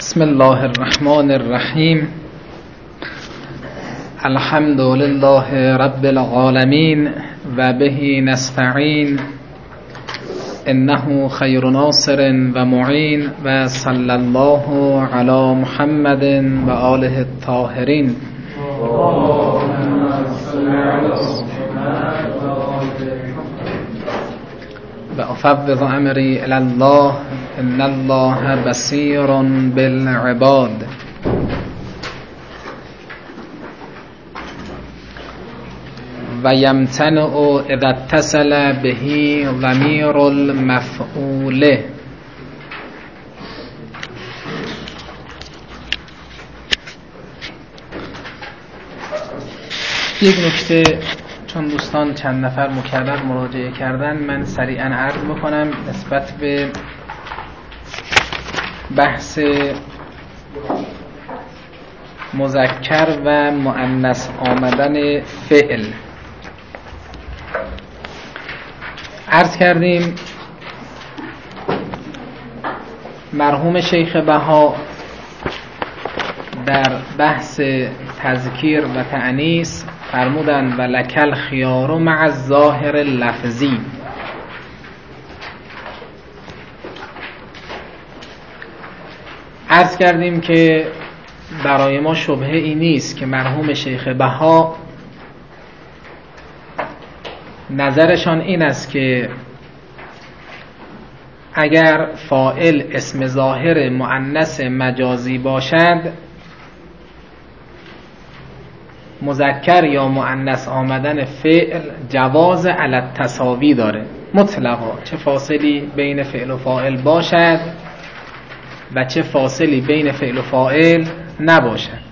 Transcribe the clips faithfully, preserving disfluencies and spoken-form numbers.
بسم الله الرحمن الرحیم. الحمد لله رب العالمین و به نستعین انه خیر ناصر و معین و صلی الله علی محمد و آله الطاهرین. و افوض امری الی الله ان الله بصیر بالعباد. و یمتنع اذا اتصل به ضمیر المفعول. یک نکته، چون دوستان چند نفر مکرر مراجعه کردن، من سریعا عرض بکنم نسبت به بحث مذکر و مؤنث آمدن فعل. عرض کردیم مرحوم شیخ بها در بحث تذکیر و تأنیث فرمودن و لکل خیار مع الظاهر لفظی. عرض کردیم که برای ما شبهه ای نیست که مرحوم شیخ بها نظرشان این است که اگر فاعل اسم ظاهر مؤنث مجازی باشد، مذکر یا مؤنث آمدن فعل جواز علی التساوی داره مطلقا، چه فاصلی بین فعل و فاعل باشد و چه فاصلی بین فعل و فاعل نباشد.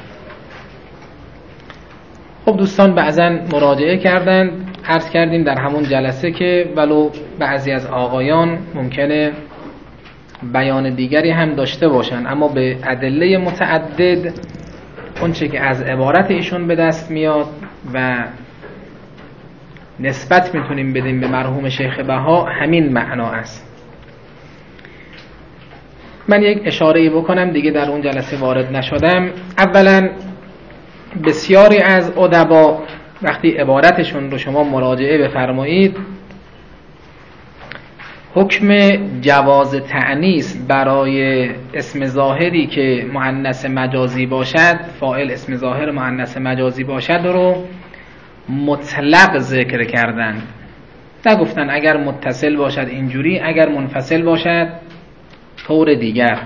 خب دوستان بعضا مراجعه کردند، عرض کردیم در همون جلسه که ولو بعضی از آقایان ممکنه بیان دیگری هم داشته باشن، اما به ادله متعدد اون چه که از عبارت ایشون به دست میاد و نسبت میتونیم بدیم به مرحوم شیخ بها همین معنا است. من یک اشاره‌ای بکنم دیگه، در اون جلسه وارد نشدم. اولا بسیاری از ادبا وقتی عبارتشون رو شما مراجعه بفرمایید، حکم جواز تأنیث برای اسم ظاهری که مؤنث مجازی باشد، فاعل اسم ظاهر مؤنث مجازی باشد رو مطلق ذکر کردن. نگفتن اگر متصل باشد اینجوری، اگر منفصل باشد طور دیگر.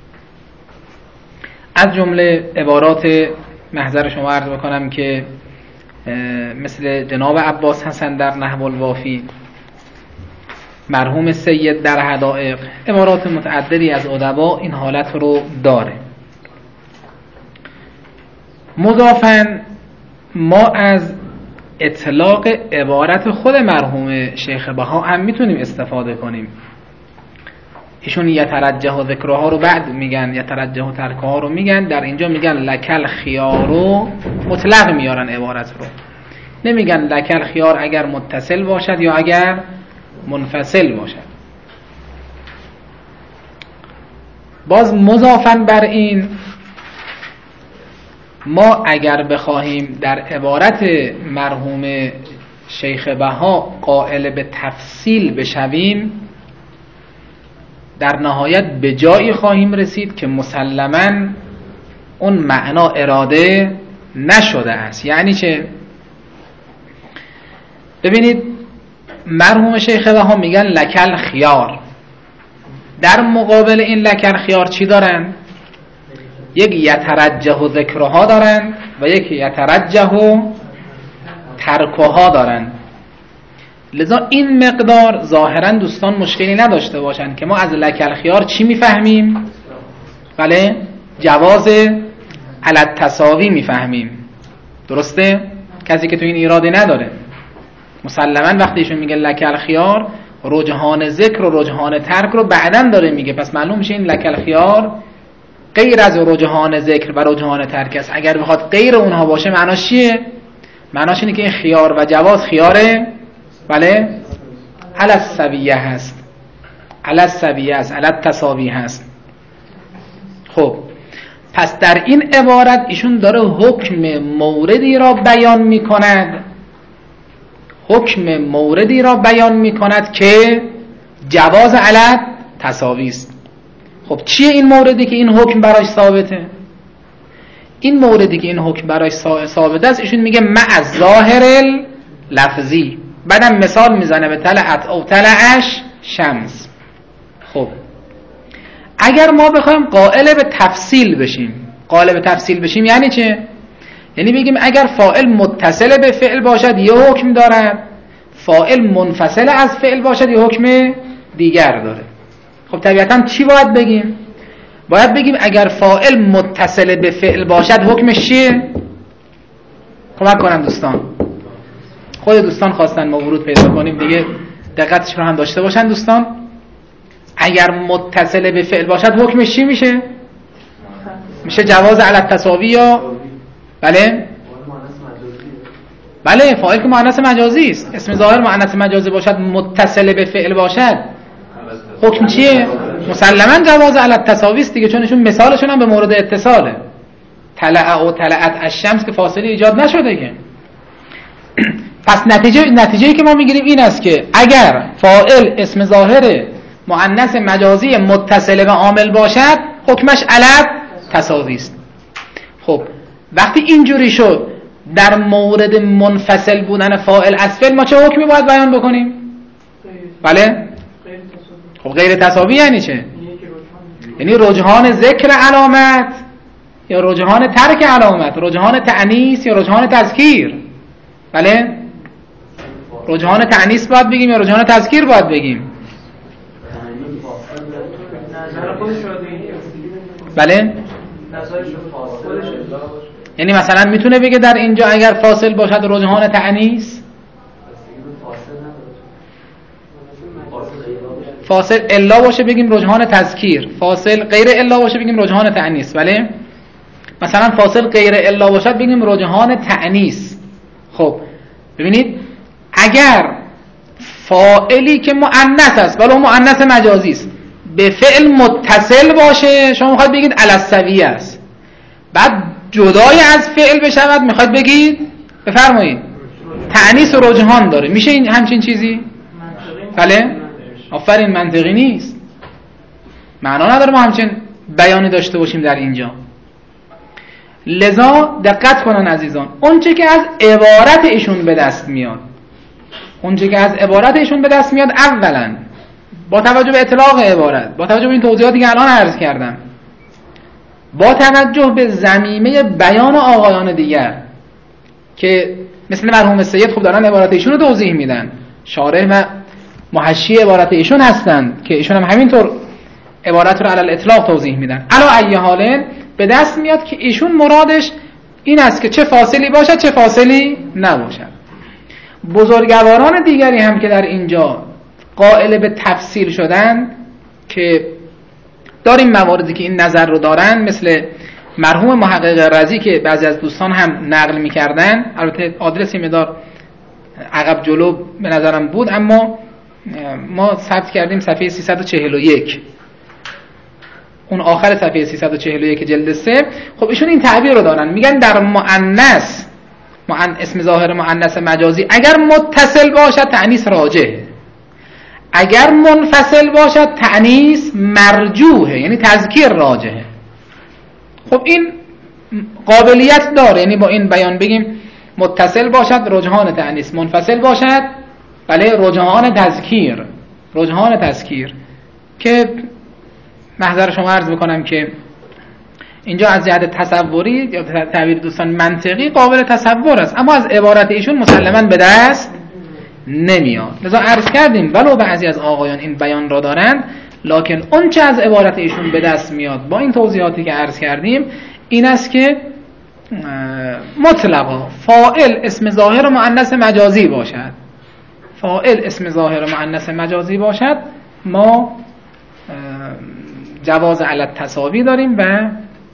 از جمله عبارات محضر شما عرض بکنم که مثل جناب عباس حسن در نحو الوافی، مرحوم سید در حدائق، عبارات متعددی از ادبا این حالت رو داره. مضافاً ما از اطلاق عبارت خود مرحوم شیخ بها هم میتونیم استفاده کنیم. ایشون یترجح و ذکرها رو بعد میگن، یترجح و ترکها رو میگن، در اینجا میگن لکل خیارو، مطلق میارن عبارت رو، نمیگن لکل خیار اگر متصل باشد یا اگر منفصل باشد. باز مضافاً بر این، ما اگر بخواهیم در عبارت مرحوم شیخ بها قائل به تفصیل بشویم، در نهایت به جایی خواهیم رسید که مسلماً اون معنا اراده نشده است. یعنی چه؟ ببینید مرحوم شیخ بها میگن لکل خیار، در مقابل این لکل خیار چی دارن؟ یک یترجح و ذکرها دارن و یک یترجح و ترکها دارن. لذا این مقدار ظاهرا دوستان مشکلی نداشته باشن که ما از لکل خیار چی میفهمیم؟ بله، جواز علی التساوی میفهمیم. درسته؟ کسی که تو این ایرادی نداره. مسلماً وقتی ایشون میگه لکل خیار، رجحان ذکر و رجحان ترک رو بعداً داره میگه، پس معلوم میشه این لکل خیار غیر از رجحان ذکر و رجحان ترک است. اگر بخواد غیر اونها باشه معناش چیه؟ معناش اینه که این خیار و جواز خیاره بله علی السویه هست، علی السویه است، علی التساوی هست. خب پس در این عبارت ایشون داره حکم موردی را بیان می کند حکم موردی را بیان می کند که جواز علت تساوی است. خب چیه این موردی که این حکم براش ثابته؟ این موردی که این حکم براش ثابته است ایشون میگه مع ظاهر لفظی، بعدم مثال میزنه به طلعت او طلعش شمس. خب اگر ما بخوایم قائل به تفصیل بشیم، قائل به تفصیل بشیم یعنی چه؟ یعنی بگیم اگر فاعل متصل به فعل باشد یه حکم دارد، فاعل منفصل از فعل باشد یه حکم دیگر داره. خب طبیعتاً چی باید بگیم؟ باید بگیم اگر فاعل متصل به فعل باشد حکمش چیه؟ کمک کنم دوستان، خود دوستان خواستن ما ورود پیدا کنیم دیگه، دقتش رو هم داشته باشن دوستان. اگر متصل به فعل باشد حکمش چی میشه؟ میشه جواز علت تساوی یا بله؟ بله فاعل که مؤنث مجازی است، اسم ظاهر مؤنث مجازی باشد متصل به فعل باشد حکم چیه؟ مسلماً جواز علت تساوی است دیگه، چون ایشون مثالشون هم به مورد اتصاله. طلع و طلعت الشمس که فاصله ایجاد نشده که. پس نتیجه نتیجه‌ای که ما میگیریم این است که اگر فاعل اسم ظاهر مؤنث مجازی متصل به عامل باشد حکمش علت تساوی است. خب وقتی اینجوری شد در مورد منفصل بودن فاعل از فعل ما چه حکمی باید بیان بکنیم؟ بله؟ خب غیر تساوی یعنی چه؟ یعنی رجحان ذکر علامت یا رجحان ترک علامت، رجحان تأنیث یا رجحان تذکیر. بله؟ رجحان تأنیث باید بگیم یا رجحان تذکیر باید بگیم؟ بله؟ یعنی مثلا میتونه بگه در اینجا اگر فاصل باشد رجحان تأنیث، فاصل الا باشه بگیم رجحان تذکیر، فاصل غیر الا باشه بگیم رجحان تأنیث. بله؟ مثلا فاصل غیر الا باشد بگیم رجحان تأنیث. خب ببینید اگر فاعلی که مؤنث است ولی مؤنث مجازی است به فعل متصل باشه شما میخواید بگید علی السویه است، بعد جدای از فعل بشود میخواید بگید بفرمایید تأنیث و رجحان داره، میشه این همچین چیزی؟ بله؟ آفرین، منطقی نیست، معنا نداره ما همچین بیانی داشته باشیم در اینجا. لذا دقت کنن عزیزان، اون چه که از عبارت ایشون به دست میاد اون چه که از عبارت ایشون به دست میاد اولا با توجه به اطلاق عبارت، با توجه به این توضیحاتی که الان عرض کردم، با توجه به ضمیمه بیان آقایان دیگر که مثل مرحوم سید خوب دارن عبارت ایشون رو توضیح میدن، شارح و محشی عبارت ایشون هستند که ایشون هم همینطور عبارت رو علی الاطلاق توضیح میدن. علی ای حال به دست میاد که ایشون مرادش این است که چه فاصلی باشد چه فاصلی نباشد. بزرگواران دیگری هم که در اینجا قائل به تفصیل شدن که داریم مواردی که این نظر رو دارن، مثل مرحوم محقق رضی که بعضی از دوستان هم نقل میکردن، البته آدرسی مدار عقب جلو به نظرم بود اما ما ثبت کردیم صفحه سیصد و چهل و یک، اون آخر صفحه سیصد و چهل و یک جلد سه. خب ایشون این تعبیر رو دارن، میگن در مؤنث مؤن... اسم ظاهر مؤنث مجازی اگر متصل باشد تأنیث راجحه، اگر منفصل باشد تأنیث مرجوحه، یعنی تذکیر راجحه. خب این قابلیت داره، یعنی با این بیان بگیم متصل باشد رجحان تأنیث، منفصل باشد بله رجحان تذکیر، رجحان تذکیر. که محضر شما عرض بکنم که اینجا از جهت تصوری یا تعبیر دوستان منطقی قابل تصور است اما از عبارت ایشون مسلماً به دست نمیاد. لذا عرض کردیم ولو بعضی از آقایان این بیان را دارند، لکن اون چه از عبارت ایشون به دست میاد با این توضیحاتی که عرض کردیم این است که مطلقا فاعل اسم ظاهر مؤنث مجازی باشد، فاعل اسم ظاهر مؤنث مجازی باشد ما جواز علت تساوی داریم و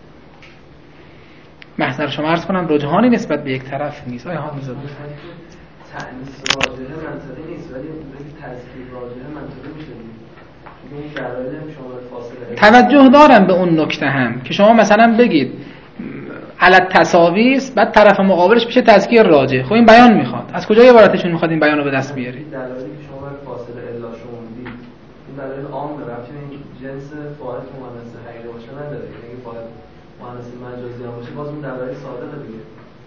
محضر شما عرض کنم رجحانی نسبت به یک طرف نیست. آیا ها میزد تأنیث راجحه منطقی نیست ولی بگی تذکیر راجحه منطقی میشه. توجه دارم به اون نکته هم که شما مثلا بگید علت تساویست، بعد طرف مقابلش میشه تذکیر راجع. خب این بیان میخواد، از کجا عبارتشون میخواد این بیان رو به دست بیارید؟ دلایلی که شما باید فاصله الا شمردید این دلایل عام داره، رابطه این جنس فاعل که مؤنث حقیقی باشه نداره. اگه فاعل مؤنث مجازی هم باشه باز اون دلایل صادقه دیگه.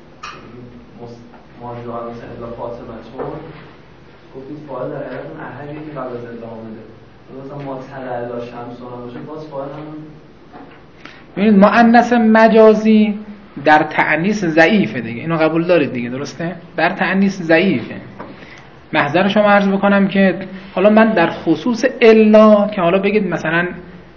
ماجرا مثلا الا فاطمه گفتید فاعل در حقیقت اون احدی که قبل از الا اومده، مثلا ما طلع الا شمس باشه باز فاعل همون. ببینید مؤنث مجازی در تأنیث ضعیفه دیگه، اینو قبول دارید دیگه، درسته؟ در تأنیث ضعیفه. محضر شما عرض بکنم که حالا من در خصوص الا که حالا بگید مثلا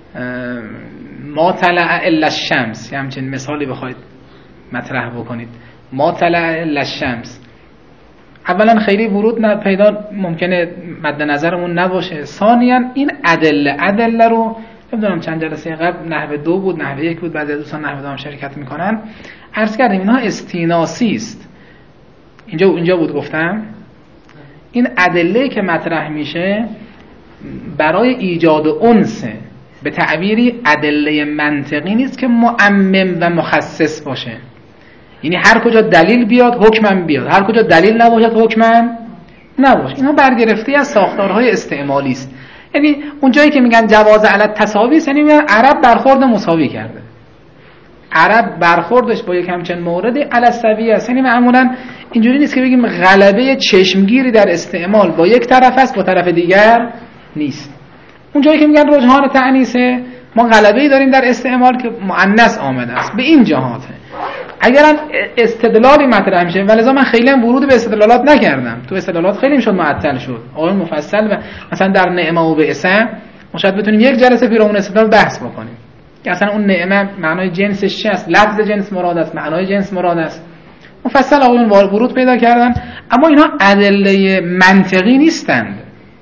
ما طلع الا الشمس، یا همچین مثالی بخواید مطرح بکنید، ما طلع الا الشمس، اولا خیلی ورود پیدا ممکنه مد نظرمون نباشه. ثانیاً این ادله ادله رو نمیدونم چند جلسه قبل نحوه دو بود، نحوه یک بود، بعضی از دوستان نحوه دو هم شرکت میکنن، عرض کردیم اینها استیناسی است. اینجا اینجا بود گفتم این ادله که مطرح میشه برای ایجاد انس، به تعبیری ادله منطقی نیست که معمم و مخصص باشه. یعنی هر کجا دلیل بیاد حکمم بیاد، هر کجا دلیل نباشد حکمم نباشه. اینها برگرفته از ساختارهای استعمالی است. یعنی اون جایی که میگن جواز علت تساوی است، یعنی میگن عرب برخورد مساوی کرده، عرب برخوردش با یک همچین موردی علی سویه است. یعنی معمولا اینجوری نیست که بگیم غلبه چشمگیری در استعمال با یک طرف است با طرف دیگر نیست. اون جایی که میگن رجحان تأنیثه، ما غلبه‌ای داریم در استعمال که مؤنث آمده است به این جهاته. اگرن استدلالی مطرح میشه، ولذا من خیلی هم ورود به استدلالات نکردم، تو استدلالات خیلی میشد معطل شد آقای مفصل و مثلا در نعمه و بعثه ما شاید بتونیم یک جلسه پیرامون استدلال بحث بکنیم که اصلا اون نعمه معنای جنسش چی است، لفظ جنس مراد است، معنای جنس مراد است، مفصل آقایون ورود پیدا کردن. اما اینها ادله منطقی نیستند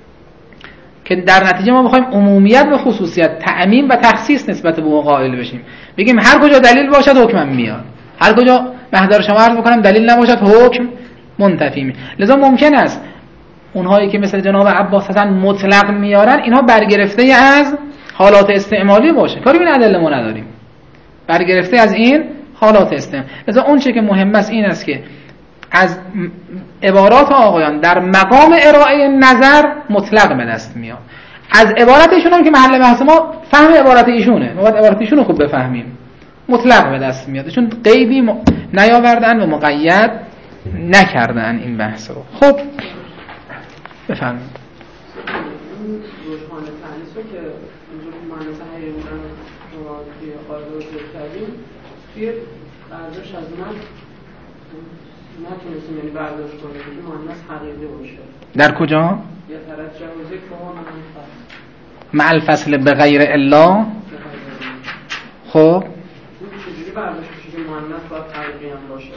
که در نتیجه ما بخوایم عمومیت و خصوصیت، تعمیم و تخصیص نسبت به اون قائل بشیم، بگیم هر کجا دلیل باشد حکم میاد، هر کجا محضر شما عرض بکنم دلیل نباشد حکم منتفی می. لذا ممکن است اونهایی که مثل جناب عباس حسن مطلق میارن اینها برگرفته از حالات استعمالی باشه، کاری به ادله ما نداریم، برگرفته از این حالات استعمالی. لذا اون چه که مهم است این است که از عبارات آقایان در مقام ارائه نظر مطلق به دست میاد، از عبارت ایشون هم که محل بحث ما فهم عبارت ایشونه، ما باید عبارت ایشون رو خوب بفهمیم، مطلق به دست میاد، چون قیدی م... نیاوردن و مقید نکردن این بحث رو. خب بفرمایید. رجحان تأنیث رو که اینجوری مؤنث حقیقی بودن شما توی قاعده رو ذکر کردیم، توی برداشت از من نتونستیم یعنی برداشت کنیم که مؤنث حقیقی باشه. در کجا؟ یا ترجح و ذکر و منفصل مع الفصل به غیر الا. خب چجوری برداشت میشه که مؤنث باید حقیقی هم باشه؟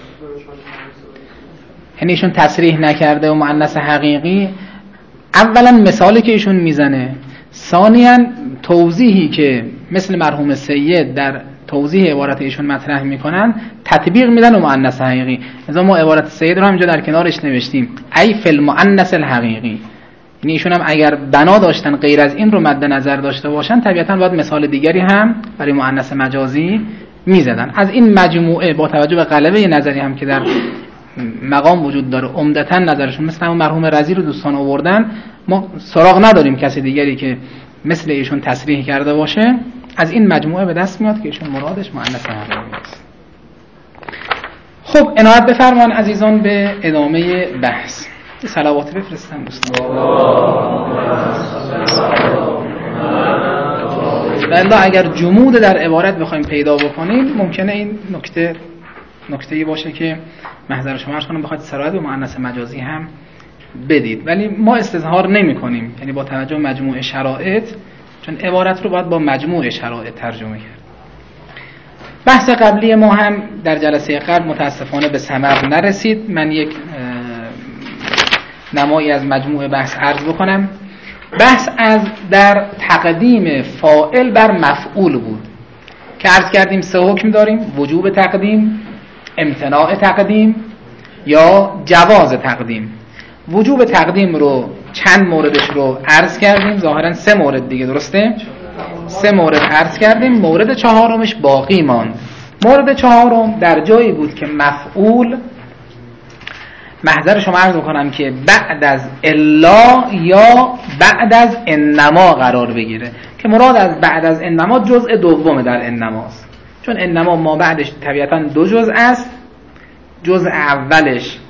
یعنی ایشون تصریح نکرده و مؤنث حقیقی. اولا مثالی که ایشون میزنه، ثانیاً توضیحی که مثل مرحوم سید در توضیح عبارت ایشون مطرح میکنن تطبیق میدن و مؤنث حقیقی. مثلا ما عبارت سید رو همینجا در کنارش نوشتیم ای فی المؤنث الحقیقی، یعنی ایشون هم اگر بنا داشتن غیر از این رو مد نظر داشته باشن طبیعتاً باید مثال دیگری هم برای مؤنث مجازی میزدن. از این مجموعه با توجه به غلبه نظری هم که در مقام وجود داره عمدتاً نظرشون مثل همون مرحوم رضی رو دوستان آوردن، ما سراغ نداریم کسی دیگری که مثل ایشون تصریح کرده باشه. از این مجموعه به دست میاد که ایشون مرادش مؤنث حقیقی است. خب عنایت بفرمان عزیزان به ادامه بحث. صلوات بفرستم دوستان. بله اگر جمود در عبارت بخوایم پیدا بکنیم ممکنه این نکته نکته‌ای باشه که محضر شما عرض کنم بخواید سرایت به مؤنث مجازی هم بدید، ولی ما استظهار نمی‌کنیم، یعنی با توجه به مجموعه شرایط، چون عبارت رو باید با مجموعه شرایط ترجمه کرد. بحث قبلی ما هم در جلسه قبل متاسفانه به ثمر نرسید. من یک نمایی از مجموعه بحث عرض بکنم. بحث از در تقدیم فاعل بر مفعول بود که عرض کردیم سه حکم داریم: وجوب تقدیم، امتناع تقدیم یا جواز تقدیم. وجوب تقدیم رو چند موردش رو عرض کردیم، ظاهرا سه مورد دیگه، درسته؟ سه مورد عرض کردیم. مورد چهارمش باقی ماند. مورد چهارم در جایی بود که مفعول، محضر شما عرض میکنم که بعد از الا یا بعد از انما قرار بگیره، که مراد از بعد از انما جزء دومه در انماست، چون انما ما بعدش طبیعتا دو جزء است. جزء اولش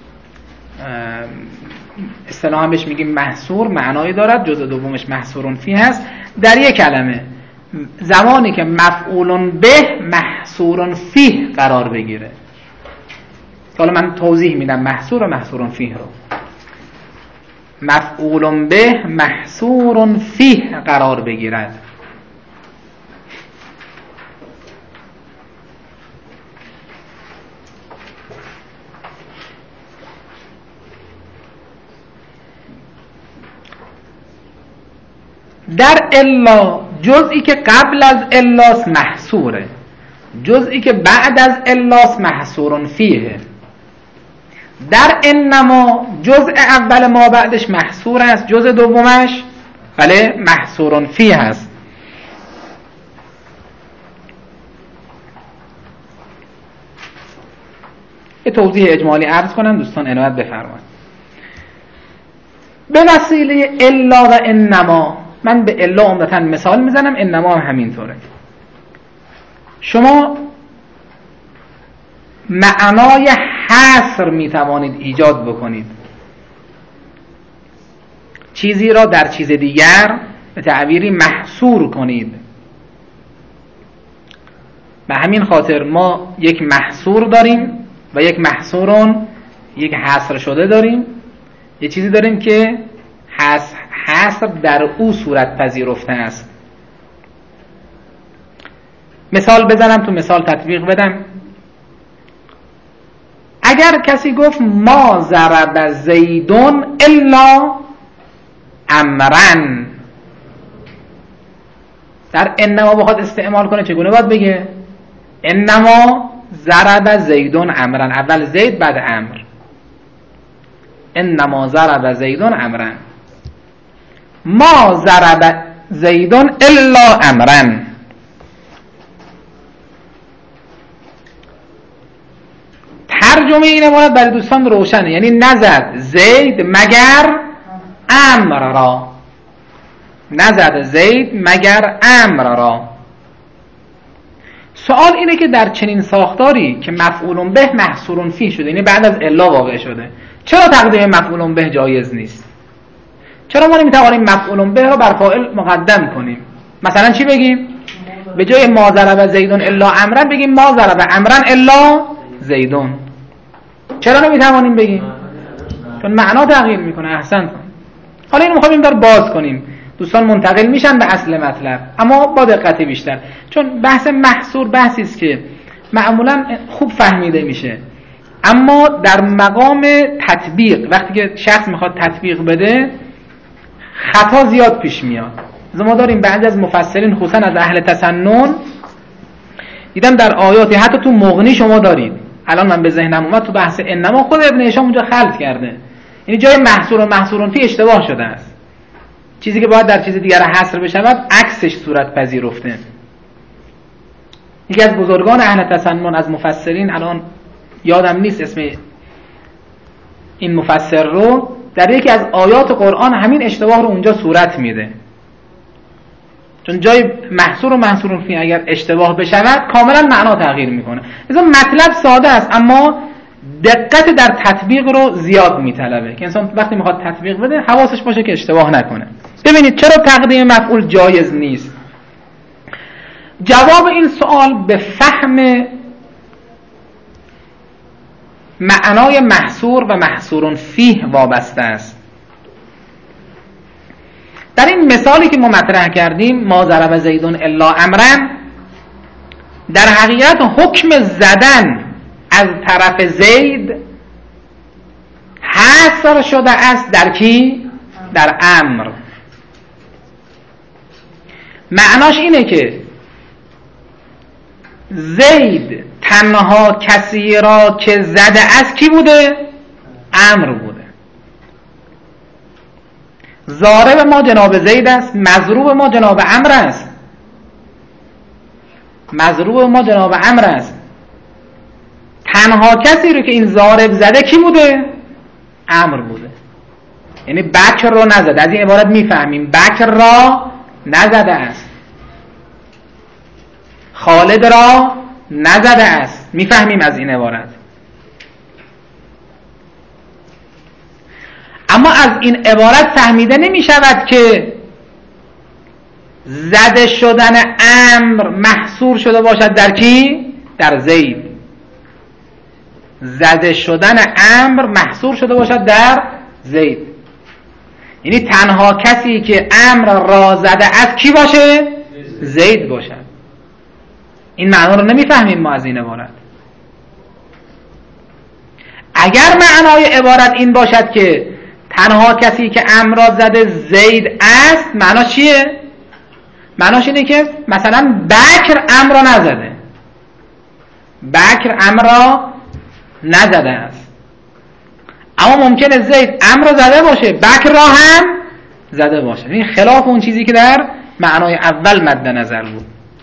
اصطلاحا بهش میگیم محصور، معنایی دارد. جزء دومش محصورون فی هست. در یک کلمه زمانی که مفعول به محصور فیه قرار بگیره، حالا من توضیح میدم محصور و محصور فیه رو. مفعول به محصور فیه قرار بگیرد، در الا جزئی که قبل از الاس محصوره، جزئی که بعد از الاس محصور فیه. در انما جزء اول ما بعدش محصور است، جزء دومش بله محصور فیه است. یه توضیح اجمالی عرض کنم، دوستان عنایت بفرمایید. به وسیله الا و انما، من به الا عمدتاً مثال میزنم، انما هم همینطوره. شما معنای حصر میتوانید ایجاد بکنید، چیزی را در چیز دیگر به تعبیری محصور کنید. به همین خاطر ما یک محصور داریم و یک محصورون یک حصر شده داریم. یک چیزی داریم که حصر, حصر در او صورت پذیرفته است. مثال بزنم، تو مثال تطبیق بدم. اگر کسی گفت ما ضرب زیدون الا امرن، در انما بخواد استعمال کنه چگونه باید بگه؟ انما ضرب زیدون امرن، اول زید بعد امر. انما ضرب زیدون امرن، ما ضرب زیدون الا امرن. ترجمه این عبارت برای دوستان روشنه، یعنی نزد زید مگر امر را، نزد زید مگر امر را. سوال اینه که در چنین ساختاری که مفعول به محصور فیه شده، یعنی بعد از الا واقع شده، چرا تقدیم مفعول به جایز نیست؟ چرا ما نمیتوانیم مفعول به را بر فاعل مقدم کنیم؟ مثلا چی بگیم؟ به جای ما ضرب زیدون الا امرن بگیم ما ضرب امرن الا زیدون. چرا نمیتوانیم بگیم؟ چون معنا تغییر میکنه. احسنت. حالا اینو میخوایم در باز کنیم، دوستان منتقل میشن به اصل مطلب، اما با دقت بیشتر، چون بحث محصور بحثی است که معمولا خوب فهمیده میشه، اما در مقام تطبیق وقتی که شخص میخواد تطبیق بده خطا زیاد پیش میاد. ما داریم بعضی از مفسرین خصوصا از اهل تسنن دیدم در آیاتی، حتی تو مغنی شما دارید، الان من به ذهنم اومد، تو بحث انما خود ابن هشام اونجا خلط کرده، یعنی جای محصور و محصورون فی اشتباه شده است. چیزی که باید در چیز دیگر حصر بشود عکسش صورت پذیرفته. یکی از بزرگان اهل تسنن از مفسرین، الان یادم نیست اسم این مفسر رو، در یکی از آیات قرآن همین اشتباه رو اونجا صورت میده. چون جای محصور و محصورون فی اگر اشتباه بشود کاملا معنا تغییر میکنه. مثلا مطلب ساده است اما دقت در تطبیق رو زیاد میطلبه که انسان وقتی میخواد تطبیق بده حواسش باشه که اشتباه نکنه. ببینید چرا تقدیم مفعول جایز نیست؟ جواب این سوال به فهم معنای محصور و محصورون فیه وابسته است. در این مثالی که ما مطرح کردیم ما ضرب زیدون الا امرن، در حقیقت حکم زدن از طرف زید حصر شده است در کی؟ در امر. معناش اینه که زید تنها کسی را که زده است کی بوده؟ امر بوده. ضارب ما جناب زید است، مضروب ما جناب عمرو است. مضروب ما جناب عمرو است. تنها کسی رو که این ضارب زده کی بوده؟ عمرو بوده. یعنی بکر رو نزده. از این عبارت میفهمیم بکر را نزده است، خالد را نزده است. میفهمیم از این عبارت. اما از این عبارت فهمیده نمی شود که زده شدن امر محصور شده باشد در کی؟ در زید. زده شدن امر محصور شده باشد در زید. یعنی تنها کسی که امر را زده از کی باشه؟ زید باشد. این معنا رو نمیفهمیم ما از این عبارت. اگر معنای عبارت این باشد که تنها کسی که امر را زده زید است، معناش چیه؟ معناش اینه که مثلا بکر امر را نزده، بکر امر را نزده است، اما ممکنه زید امر را زده باشه، بکر را هم زده باشه. این خلاف اون چیزی که در معنای اول مد نظر بود.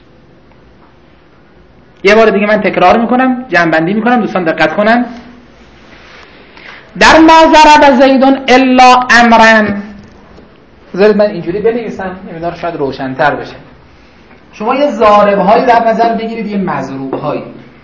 یه بار دیگه من تکرار میکنم، جمع‌بندی میکنم، دوستان دقت کنن. در ما ضرب زیدون الا امرن، بذارید من اینجوری بنویسم، نمیدونم شاید روشن‌تر بشه. شما یه ضارب هایی در نظر بگیرید، یه مضروب هایی.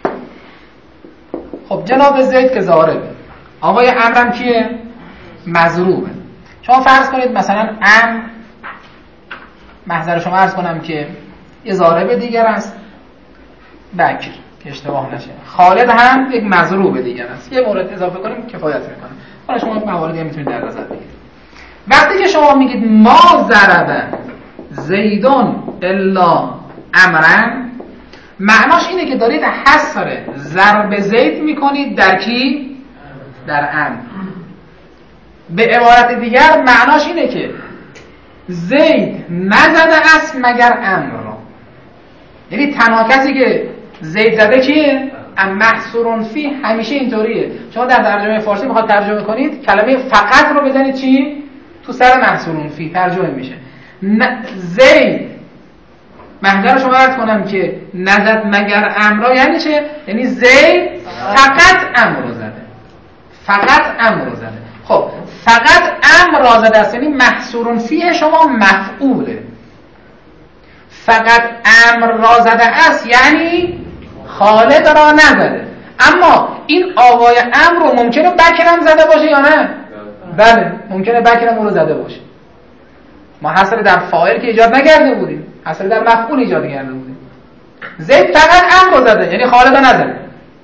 خب جناب زید که ضاربه، آقای امرم کیه؟ مضروبه. شما فرض کنید مثلا امر، محضر شما عرض کنم که یه ضارب دیگر است، بکر، که اشتباه نشه. خالد هم یک مضروب دیگر است. یه مورد اضافه کنیم کفایت میکنه. حالا شما مواردی هم میتونید در نظر بگیرید. وقتی که شما میگید ما ضرب زیدون الا امرن، معناش اینه که دارید حصر ضرب زید میکنید در کی؟ در امر. به عبارت دیگر معناش اینه که زید نزده است مگر امر را. یعنی تنها کسی که زید زده کیه؟ ام محصورون فی. همیشه اینطوریه. شما در ترجمه فارسی میخواد ترجمه کنید، کلمه فقط رو بزنید چی؟ تو سر محصورون فی ترجمه میشه. زید، محضر شما عرض کنم که نزد مگر امر، یعنی چه؟ یعنی زید فقط امر رو زده، فقط امر رو زده. خب فقط امر را زده است، یعنی محصورون فی شما مفعوله. فقط امر را زده است یعنی خالد را نزده. اما این آقای امر رو ممکنه بکرم زده باشه یا نه؟ بله ممکنه بکرم رو زده باشه. ما حصر در فاعل که ایجاد نکرده بودیم، حصر در مفعول ایجاد کرده بودیم. زید فقط امر رو زده یعنی خالد را نزده.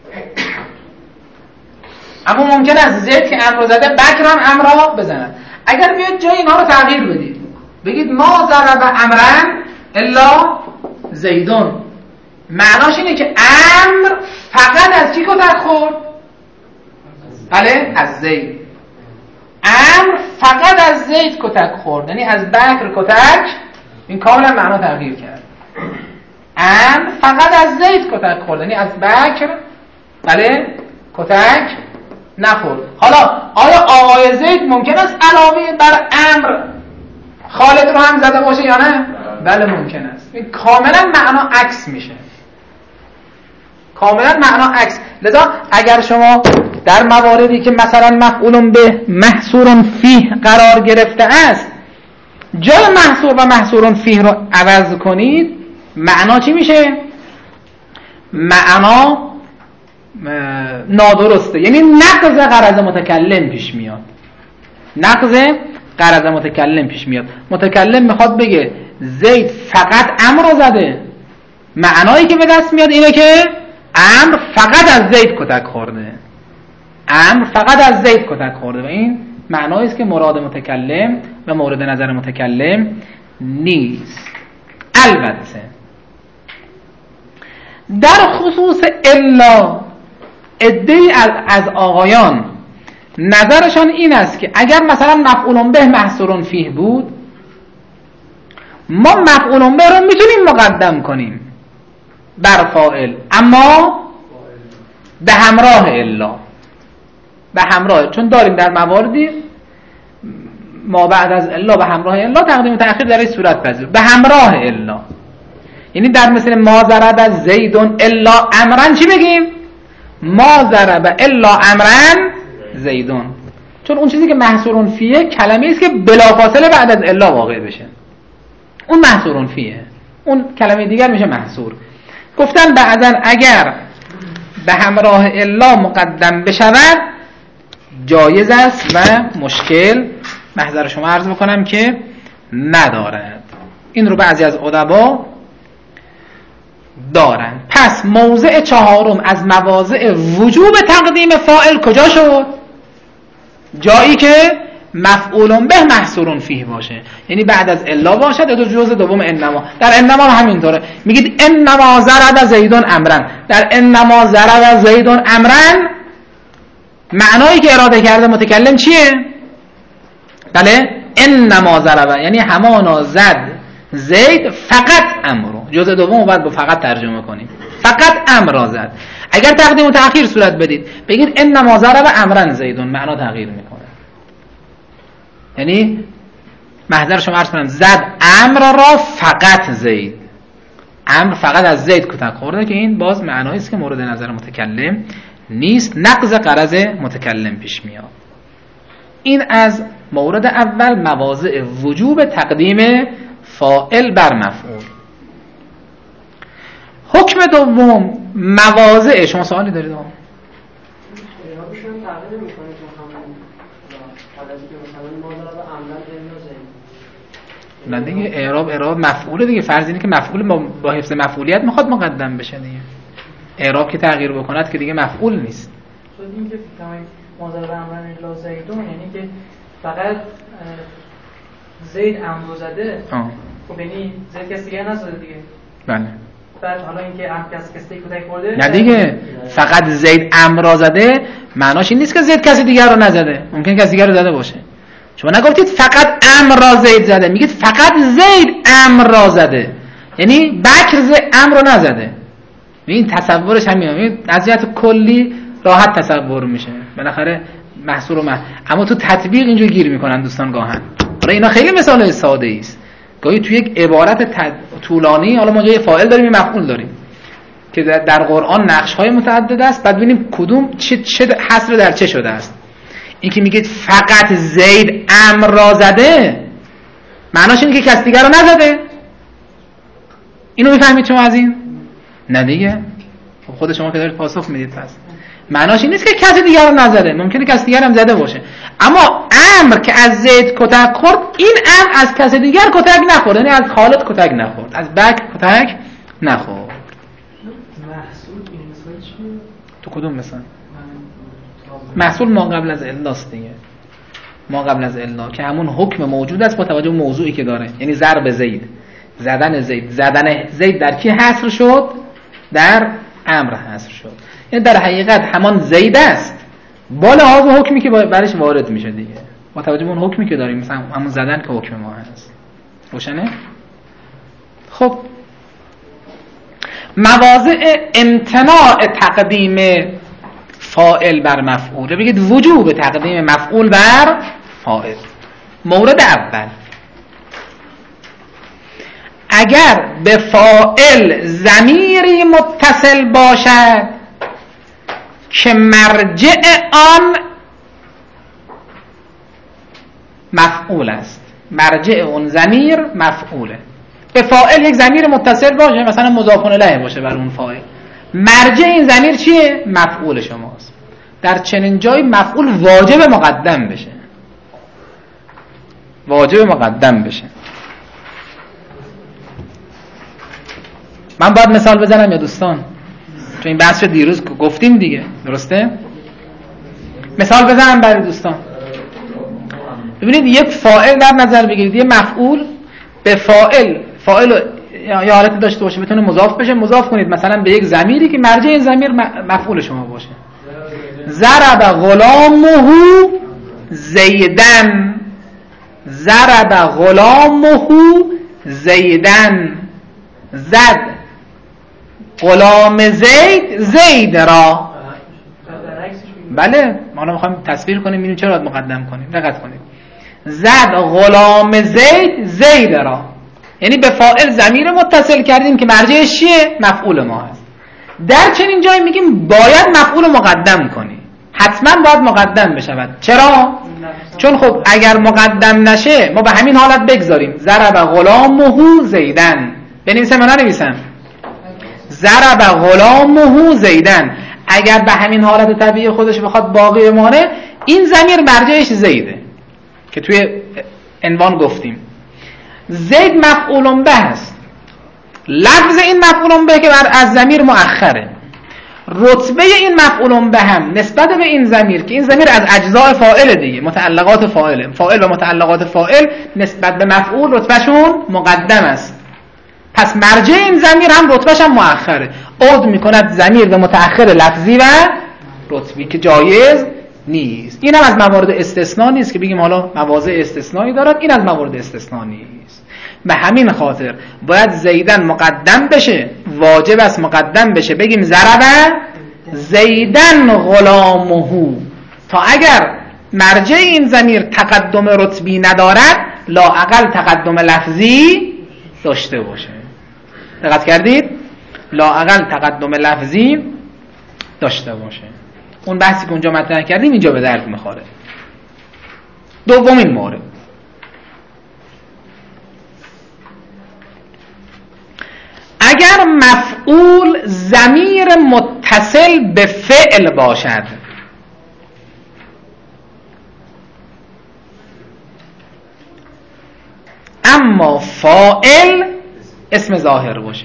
اما ممکنه است زید که امر رو زده بکرم امر را بزنه. اگر بیاید جای اینها رو تغییر بدید، بگید ما ضرب امرن الا زیدون، معناش اینه که امر فقط از کی کتک خورد؟ بله از زید. امر فقط از زید کتک خورد، یعنی از بکر کتک. این کاملا معنا تغییر کرد. امر فقط از زید کتک خورد، یعنی از بکر بله کتک نخورد. حالا آیا آقای زید ممکن است علاوه بر امر خالد رو هم زده باشه یا نه؟ بله ممکن است. این کاملا معنا عکس میشه، کاملا معنا عکس. لذا اگر شما در مواردی که مثلا مفعول به محصور فیه قرار گرفته است، جای محصور و محصور فیه رو عوض کنید، معنا چی میشه؟ معنا نادرسته، یعنی نقض غرض متکلم پیش میاد. نقض غرض متکلم پیش میاد. متکلم میخواد بگه زید فقط امر رو زده، معنایی که به دست میاد اینه که امر فقط از زید کتک خورده، امر فقط از زید کتک خورده، و این معنایی است که مراد متکلم و مورد نظر متکلم نیست. البته در خصوص الا عده‌ای از آقایان نظرشان این است که اگر مثلا مفعول به محصور فیه بود، ما مفعول به رو میتونیم مقدم کنیم بر فاعل، اما به همراه الا، به همراه، چون داریم در مواردی ما بعد از الا به همراه الا تقدیم و تأخیر در این صورت پذیر. به همراه الا یعنی در مثل ما ضرب زیدون الا امرن چی بگیم؟ ما ضرب الا امرن زیدون، چون اون چیزی که محصورون فیه کلمه است که بلافاصله بعد از الا واقع بشه، اون محصورون فیه، اون کلمه دیگر میشه محصور. گفتن بعضن اگر به همراه الا مقدم بشود جایز است و مشکل محضر شما عرض میکنم که ندارد. این رو بعضی از ادبا دارند. پس موضع چهارم از مواضع وجوب تقدیم فاعل کجا شد؟ جایی که مفعول به محصور فیه باشه، یعنی بعد از الا باشد یا دو جزء دوم انما. در انما هم همینطوره، میگید انما ضرب زیدون امرن. در انما ضرب زیدون امرن معنایی که اراده کرده متکلم چیه؟ بله انما ضرب یعنی همانا زد زید فقط امرو. جزء دوم باید با فقط ترجمه کنیم، فقط امر زد. اگر تقدیم و تأخیر صورت بدید بگید انما ضرب امرن زیدون، معنا تغییر میکنه. یعنی محضر شما عرض کنم زد امر را فقط زید، امر فقط از زید کتک خورده، که این باز معنایی است که مورد نظر متکلم نیست، نقض غرض متکلم پیش میاد. این از مورد اول مواضع وجوب تقدیم فاعل بر مفعول. حکم دوم مواضع. شما سوالی دارید؟ اعرابشون تغییر میکنه تو همون حالتی که مثلا ما ضرب امرن الا زید. نه دیگه اعراب اعراب مفعول دیگه، فرض اینه که مفعول با, با حفظ مفعولیت میخواد مقدم بشه دیگه. اعراب که تغییر بکند که دیگه مفعول نیست. شد این که فکرم ما ضرب امرن الا زیدون یعنی که فقط زید امر زده. آه. خب یعنی زید کسی دیگه نزده دیگه. بله. بعد حالا اینکه امر کسی کسی کتک خورده. نه دیگه فقط زید امر را زده معناش این نیست که زید کسی دیگر رو نزده، ممکن کسی دیگر رو زده باشه. شما نگفتید فقط امر را زید زده، میگید فقط زید امر را زده، یعنی بکر زید امر رو نزده. این تصورش همینه، این وضعیت کلی راحت تصور میشه بالاخره محصور و مح... اما تو تطبیق اینجور گیر میکنن دوستان گاهن. حالا اینا خیلی مثال ساده است، گاهی تو یک عبارت تد... طولانی، حالا ما جای فاعل داریم مفعول داریم که در قرآن نقش‌های متعدد است، بعد ببینیم کدوم چه چه حصر در چه شده است. این که میگید فقط زید امر را زده معناش اینه که کس دیگر رو نزده. اینو میفهمید شما از این؟ نه دیگه. خب خود شما که دارید پاسخ میدید پس معناش این نیست که کسی دیگر رو نزده، ممکنه کسی دیگر هم زده باشه، اما امر که از زید کتک خورد این امر از کسی دیگر کتک نخورد، یعنی از خالد کتک نخورد، از بکر کتک نخورد. محصول این مثال چیه؟ تو کدوم مثال؟ محصول ما قبل از الاست دیگه، ما قبل از الا که همون حکم موجود است با توجه به موضوعی که داره، یعنی ضرب زید، زدن زید. زدن زید در کی حصر شد؟ در امر حصر شد، یعنی در حقیقت همان زید است با لحاظ حکمی که برش وارد میشه دیگه، با توجه به اون حکمی که داریم، مثلا همون زدن که حکم ما هست. روشنه؟ خب مواضع امتناع تقدیم فاعل بر مفعول، بگید وجوب تقدیم مفعول بر فاعل. مورد اول، اگر به فاعل ضمیری متصل باشد که مرجع آن مفعول است، مرجع اون ضمیر مفعوله. به فاعل یک ضمیر متصل باشه، مثلا مضاف الیه باشه بر اون فاعل، مرجع این ضمیر چیه؟ مفعول شماست. در چنین جای مفعول واجب مقدم بشه، واجب مقدم بشه. من باید مثال بزنم یا دوستان؟ چون این بحث دیروز گفتیم دیگه، درسته؟ مثال بزنم برای دوستان. ببینید یک فاعل در نظر بگیرید، یه مفعول به فاعل، فاعل یا حالت داشته باشه بتونه مضاف بشه، مضاف کنید مثلا به یک ضمیری که مرجع این ضمیر مفعول شما باشه. ضرب غلامه زیدن، ضرب غلامه زیدن، زد غلام زید زید را. بله ما الان میخوایم تصویر کنیم، ببینیم چرا باید مقدم کنیم. دقت کنید، زد غلام زید زید را، یعنی به فاعل ضمیر متصل کردیم که مرجعش چیه؟ مفعول ما هست. در چنین جایی میگیم باید مفعول مقدم کنی، حتما باید مقدم بشود. چرا؟ چون خب اگر مقدم نشه ما به همین حالت بگذاریم ضرب غلامه زیدن، بنویسم یا ننویسم؟ ضرب غلامه زیدن، اگر به همین حالت طبیعی خودش بخواد باقی بمانه این ضمیر مرجعش زیده که توی عنوان گفتیم. زید مفعول به است، لفظ این مفعول به که بر از ضمیر مؤخره، رتبه این مفعول به هم نسبت به این ضمیر که این ضمیر از اجزاء فاعل دیگه، متعلقات فاعل، فاعل و متعلقات فاعل نسبت به مفعول رتبهشون مقدم است، پس مرجع این ضمیر هم رتبهش هم مؤخره، عود میکند ضمیر به متأخر لفظی و رتبی که جایز نیست. این هم از موارد استثناء نیست که بگیم حالا مواضع استثنایی دارد، این از موارد استثناء نیست. به همین خاطر باید زیدن مقدم بشه، واجب است مقدم بشه، بگیم ضرب زیدن غلامه، تا اگر مرجع این ضمیر تقدم رتبی ندارد لااقل تقدم لفظی داشته باشه. دقت کردید؟ لااقل تقدم لفظی داشته باشه. اون بحثی که اونجا مطرح کردیم اینجا به درد میخوره. دومین مورد، اگر مفعول ضمیر متصل به فعل باشد، اما فاعل اسم ظاهر باشه.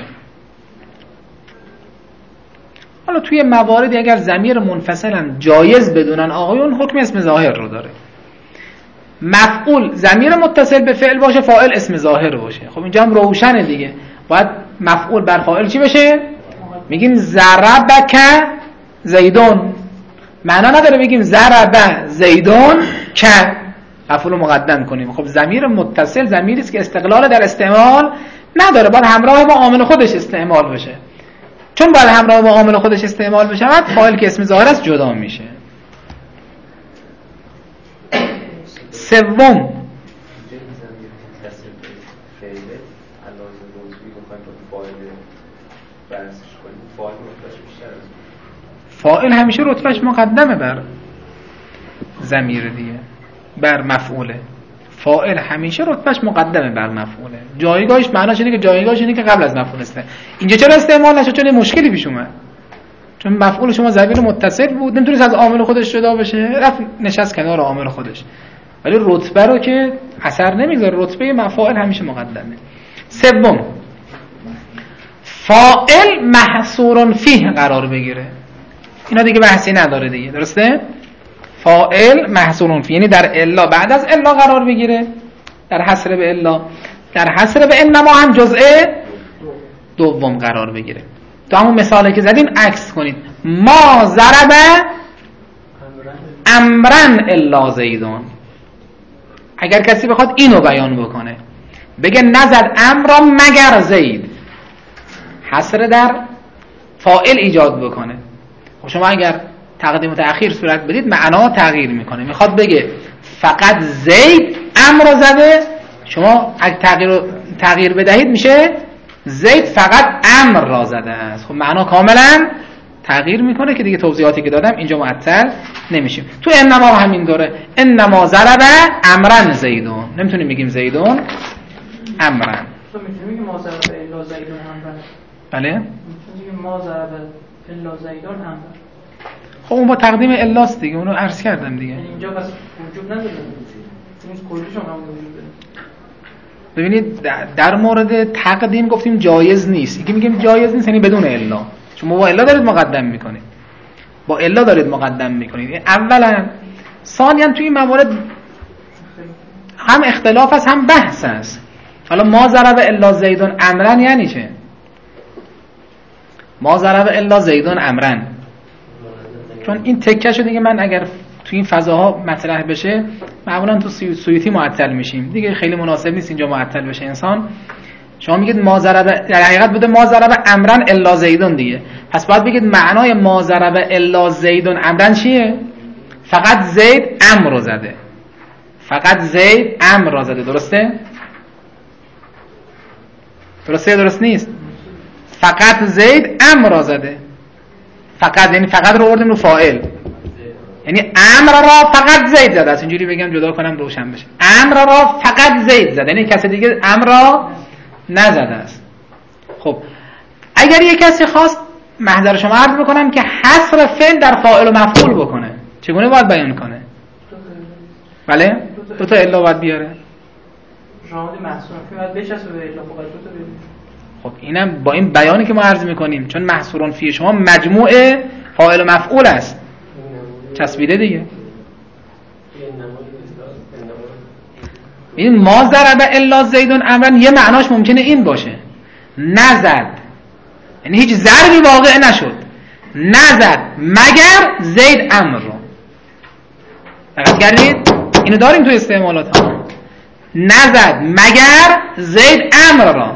حالا توی مواردی اگر ضمیر منفصلا جایز بدونن آقایون حکم اسم ظاهر رو داره. مفعول ضمیر متصل به فعل باشه، فاعل اسم ظاهر باشه. خب اینجا هم روشنه دیگه، باید مفعول بر فاعل چی بشه؟ میگیم ضربک زیدون، معنا نداره بگیم ضرب زیدون که مفعول مقدم کنیم. خب ضمیر متصل ضمیری است که استقلال در استعمال نداره، باید همراه با عامل خودش استعمال بشه. چون باید همراه با عامل خودش استعمال بشه فاعل که اسم ظاهر است جدا میشه. سوم، فاعل همیشه رتبهش مقدمه بر ضمیر دیگه، بر مفعوله. فاعل همیشه رتبهش مقدمه بر مفعوله. جایگاهش معناش اینه که جایگاهش اینه که قبل از مفعول است. اینجا چرا استعمال نشد؟ چون مشکلی پیش اومد، چون مفعول شما ضمیر متصل بود، نمیتونست از عامل خودش جدا بشه، رفت نشست کنار عامل خودش. ولی رتبه رو که اثر نمیذاره، رتبه مفاعل همیشه مقدمه. سوم، فاعل محصور فیه قرار بگیره. اینا دیگه بحثی نداره دیگه، درسته؟ فاعل محصور فیه یعنی در الا بعد از الا قرار بگیره، در حصر به الا، در حصر به انما هم جزء دوم قرار بگیره. تو همون مثالی که زدیم عکس کنید، ما ضرب امرن الا زیدون. اگر کسی بخواد اینو بیان بکنه بگه نزد امر را مگر زید، حصر در فاعل ایجاد بکنه. خب شما اگر تقدیم و تأخیر صورت بدید معنا تغییر میکنه. میخواد بگه فقط زید امر را زده، شما اگر تغییر تغییر بدهید میشه زید فقط امر را زده است. خب معنا کاملا تغییر میکنه که دیگه توضیحاتی که دادم اینجا معطل نمیشیم. تو انما همین دوره، انما ضرب امرن زیدون، نمیتونیم بگیم زیدون امرن. تو میتونی بگی ما ضرب الا زیدون امرن. بله میتونی بگی ما ضرب الا زیدون امرن. خب اون با تقدیم الاست دیگه، اونو عرض کردم دیگه. اینجا پس وجود نداره، چون کلیش هم وجود داره. ببینید در مورد تقدیم گفتیم جایز نیست، اینکه میگیم جایز نیست یعنی بدون الا، چون با الا دارید مقدم میکنید، با الا دارید مقدم میکنید اولا. ثانیا توی این موارد هم اختلاف است هم بحث است. حالا ما ضرب الا زیدون امرن یعنی چه؟ ما ضرب الا زیدون امرن، چون این تکه شو دیگه من اگر توی این فضاها مطرح بشه معمولا تو سیوطی معطل میشیم دیگه، خیلی مناسب نیست اینجا معطل بشه انسان. شما میگید ما ضرب، در حقیقت بوده ما ضرب امرن الا زیدون دیگه، پس باید بگید معنای ما ضرب الا زیدون امرن چیه؟ فقط زید امر رو زده، فقط زید امر را زده. درسته؟ درسته یا درست نیست؟ فقط زید امر را زده. فقط یعنی فقط رو آوردیم رو فاعل، یعنی امر را فقط زید زده است. اینجوری بگم جدا کنم روشن بشه. امر را فقط زید زده، یعنی کسی دیگه امر را نزده است. خب اگر یک کسی خواست، محضر شما عرض بکنم که حصر فعل در فاعل و مفعول بکنه، چگونه باید بیان کنه؟ بله؟ دو تا الا باید بیاره. شما دی محصور فی باید بچسبه به الا، فقط دو تا ببینید. خب اینم با این بیانی که ما عرض میکنیم، چون محصورون فی شما مجموع فاعل و مفعول است، چسبیده دیگه. این ما ضرب الا زیدون امرن یه معناش ممکنه این باشه، نزد، یعنی هیچ ضربی واقع نشد، نزد مگر زید امر رو. دقت کردید؟ اینو داریم تو استعمالات ها. نزد مگر زید امر را،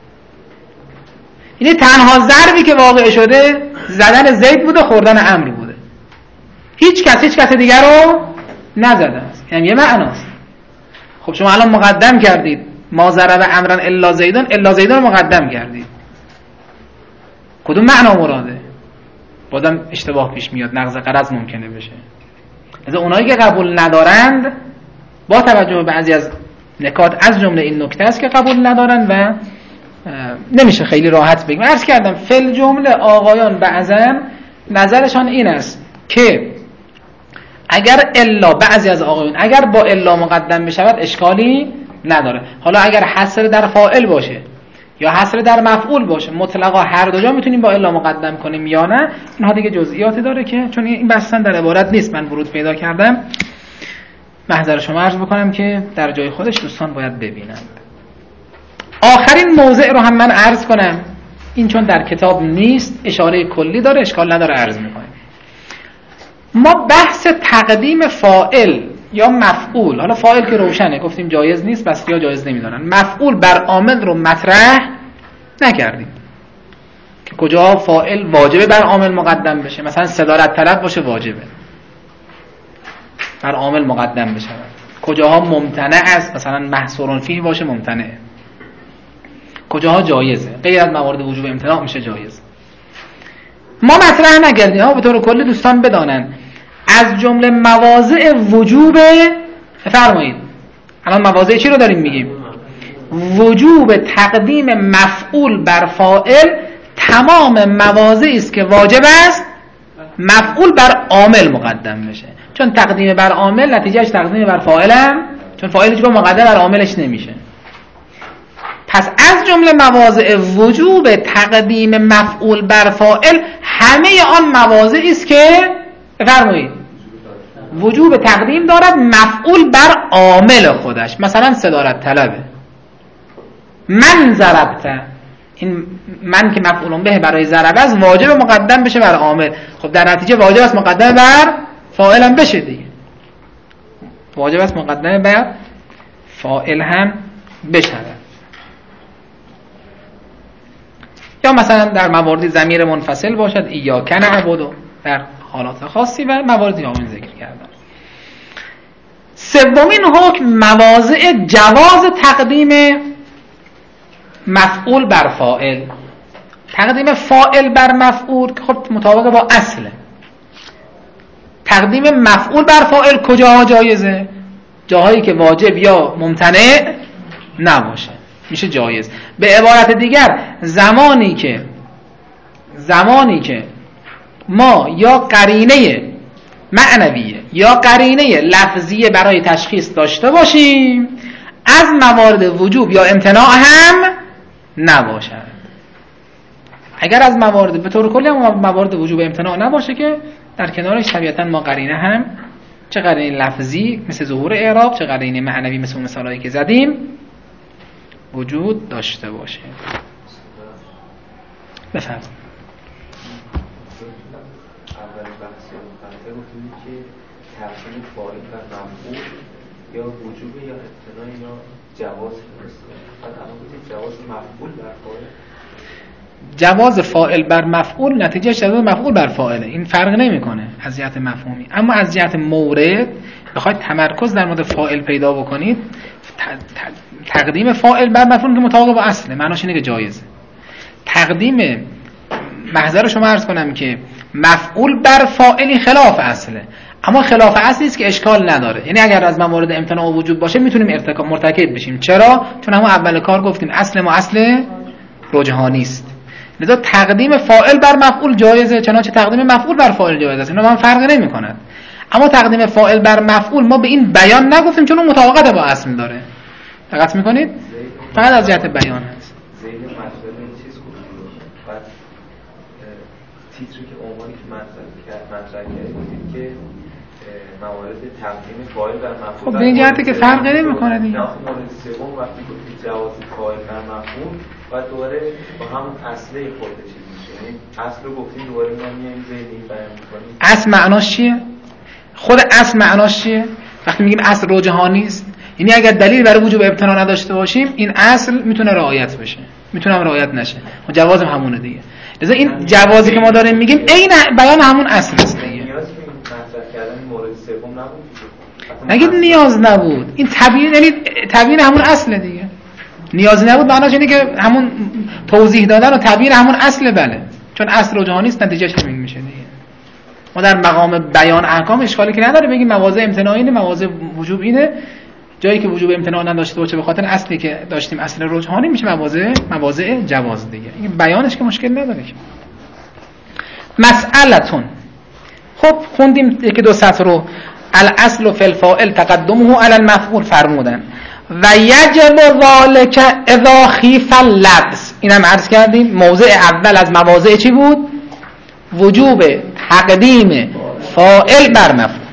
یعنی تنها ضربی که واقع شده زدن زید بوده، خوردن امر بوده، هیچ کس هیچ کس دیگر رو نزده است. یعنی یه معناست. خب شما الان مقدم کردید ما ضرب امرن الا زیدون، الا زیدون رو مقدم کردید، کدوم معنا مراده؟ بازم اشتباه پیش میاد، نقض غرض ممکنه بشه. از اونایی که قبول ندارند با توجه به بعضی از نکات، از جمله این نکته است که قبول ندارند و نمیشه خیلی راحت بگم. عرض کردم فل جمله آقایان بعضا نظرشان این است که اگر الا، بعضی از آقایون اگر با الا مقدم بشود اشکالی نداره. حالا اگر حصر در فاعل باشه یا حصر در مفعول باشه، مطلقا هر دو جا میتونیم با الا مقدم کنیم یا نه، اینها دیگه جزئیاتی داره که چون این بحثا در عبارت نیست، من ورود پیدا کردم، محضر شما عرض بکنم که در جای خودش دوستان باید ببینند. آخرین موضع رو هم من عرض کنم، این چون در کتاب نیست اشاره کلی داره، اشکال نداره عرض میکنیم. ما بحث تقدیم فاعل یا مفعول، حالا فاعل که روشنه گفتیم جایز نیست، بس یا جایز نمیدونن، مفعول بر عامل رو مطرح نکردیم که کجا فاعل واجبه بر عامل مقدم بشه. مثلا صدارت طلب باشه واجبه بر عامل مقدم بشه، کجاها ممتنع است، مثلا محصور فیه باشه ممتنعه، کجاها جایزه، غیر از موارد وجوب امتناع میشه جایز. ما مطرح نکردیم. ها به طور کلی دوستان بدانن از جمله مواضع وجوب، فرمایید الان مواضع چی رو داریم میگیم؟ وجوب تقدیم مفعول بر فاعل تمام مواضعی است که واجب است مفعول بر عامل مقدم بشه، چون تقدیم بر عامل نتیجهش تقدیم بر فاعل هم، چون فاعل هیچ مقدم بر عاملش نمیشه. پس از جمله مواضع وجوب تقدیم مفعول بر فاعل همه آن مواضعی است که بفرمایید وجوب تقدیم دارد مفعول بر عامل خودش. مثلا صدارت طلبه، من ضربت، این من که مفعول به برای ضربه است واجب مقدم بشه بر عامل، خب در نتیجه واجب است مقدم بر فاعل هم بشه دیگه، واجب است مقدم بر فاعل هم بشه. یا مثلا در مواردی ضمیر منفصل باشد، ایاک نعبد در حالات خاصی و مواردی که آمین ذکر کردم. سومین حکم مواضع جواز تقدیم مفعول بر فاعل. تقدیم فاعل بر مفعول که خب مطابق با اصله. تقدیم مفعول بر فاعل کجاها جایزه؟ جاهایی که واجب یا ممتنع نباشه میشه جایز. به عبارت دیگر زمانی که زمانی که ما یا قرینه معنویه یا قرینه لفظیه برای تشخیص داشته باشیم، از موارد وجوب یا امتناع هم نباشد. اگر از موارد به طور کلی هم موارد وجوب امتناع نباشه که در کنارش طبیعتاً ما قرینه هم، چه قرینه لفظی مثل ظهور اعراب، چه قرینه معنوی مثل اون مثالایی که زدیم وجود داشته باشه. بفرمایید. اول بحث مقدمه گفتیم که تقدیم فاعل بر مفعول یا وجوب یا امتناع یا جواز هست. بعد الان گفتیم جواز مفعول بر فاعل. جواز فاعل بر مفعول نتیجه جواز مفعول بر فاعله، این فرق نمیکنه از جهت مفهومی. اما از جهت مورد بخواید تمرکز در مورد فاعل پیدا بکنید، تقدیم فاعل بر مفعول که مطابق با اصله، معناش اینه که جایزه. تقدیم محضر رو شما عرض کنم که مفعول بر فاعلی خلاف اصله، اما خلاف اصلی است که اشکال نداره. یعنی اگر از موارد امتناع وجود باشه میتونیم ارتکاب مرتکب بشیم. چرا؟ چون همون اول کار گفتیم اصل ما اصل رجحانی است. لذا تقدیم فاعل بر مفعول جایزه، چنانچه تقدیم مفعول بر فاعل جایز است. اینا با هم فرقی نمی‌کند. اما تقدیم فاعل بر مفعول ما به این بیان نگفتیم چون اون مطابقت با اصل داره. دقت می‌کنید؟ فقط از جهت بیان هست. زید مطلب این چیز گفتید. بعد تیتری که عنوانی که مطرح کرد مطرح کردید که موارد تقدیم فاعل بر مفعول. خب به این جهتی که فرقی نمی‌کنه دیگه. نه مورد سوم وقتی گفتید جواز فاعل بر مفعول و دوباره با همون اصله خود چیز میشه. یعنی اصل رو گفتیم دوباره ما میایم زید این بیان می‌کنیم. اصل معناش چیه؟ خود اصل معناش چیه؟ وقتی میگیم اصل رجحانی است، یعنی اگر دلیل برای وجوب ابتنا نداشته باشیم این اصل میتونه رعایت بشه، میتونه هم رعایت نشه. و جواز هم همونه دیگه. لذا این جوازی که ما داریم میگیم عین بیان همون اصل است دیگه. نیاز به این مطرح کردن مورد سوم نبود. نگید نیاز نبود. این تبیین، یعنی تبیین همون اصله دیگه. نیاز نبود معناش اینه که همون توضیح دادن و تبیین همون اصله. بله، چون اصل رجحانی است نتیجهش همین میشه دیگه. ما در مقام بیان احکام اشکالی که نداره بگیم مواضع امتناع اینه، مواضع وجوب اینه. جایی که وجوب امتناع نداشته باشه به خاطر اصلی که داشتیم اصل رجحانی میشه مواضع مواضع جواز دیگه. این بیانش که مشکل نداره که. مسئلتون. خب خوندیم یکی دو سطر رو. الاصل فی الفاعل تقدمه علی المفعول فرمودن و یجب ذلک اذا خیف اللبس. اینم عرض کردیم موضع اول از مواضع چی بود؟ وجوب تقدیم فاعل بر مفعول.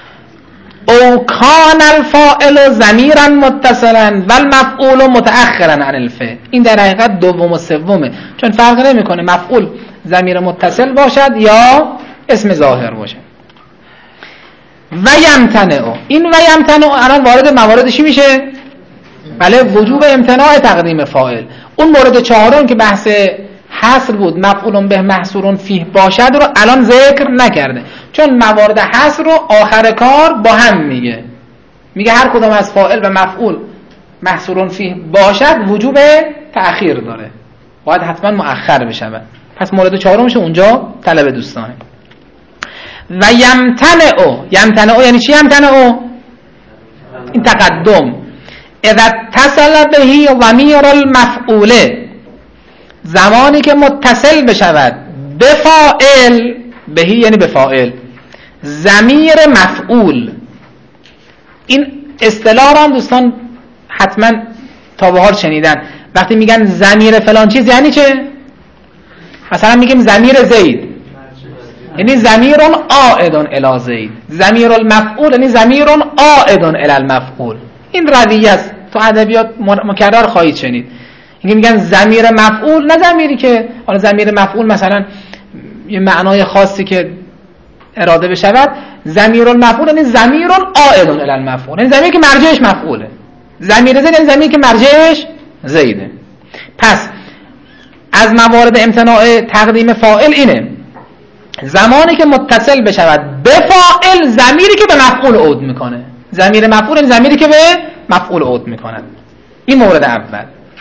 او کان الفاعل ضمیرا متصلا والمفعول متأخرا عن الفعل. این در حقیقت دوم و سومه، چون فرق نمیکنه مفعول ضمیر متصل باشد یا اسم ظاهر باشه. و یمتنع، این و یمتنع الان وارد موارد چی میشه؟ بله، وجوب امتناع تقدیم فاعل. اون مورد چهارم که بحث حصر بود، مفعول به محصور فیه باشد رو الان ذکر نکرده، چون موارد حصر رو آخر کار با هم میگه. میگه هر کدام از فاعل و مفعول محصور فیه باشد وجوب تأخیر داره، باید حتما مؤخر بشه. پس مورد چهارمش اونجا طلب دوستانه. و یمتنع، یمتنع یعنی چی؟ یمتنع این تقدم اذا اتصل به ضمیر المفعول، زمانی که متصل بشود به فاعل، بهی یعنی به فاعل، ضمیر مفعول. این اصطلاح هم دوستان حتما تا به حال شنیدن. وقتی میگن ضمیر فلان چیز یعنی چه؟ مثلا میگیم ضمیر زید یعنی ضمیر عائد الی زید، ضمیر المفعول یعنی ضمیر عائد الی المفعول. این رویه است، تو ادبیات مکرر خواهید شنید. اینکه میگن ضمیر مفعول، نه ضمیری که حالا ضمیر مفعول مثلا یه معنای خاصی که اراده بشود. ضمیر المفعول یعنی ضمیر عائد الی المفعول، یعنی ضمیری که مرجعش مفعوله. ضمیر زید یعنی ضمیری که مرجعش زیده. پس از موارد امتناع تقدیم فاعل اینه زمانی که متصل بشود به فاعل ضمیری که به مفعول عود میکنه. ضمیر مفعول یعنی ضمیری که به مفعول عود میکنه. این مورد اول.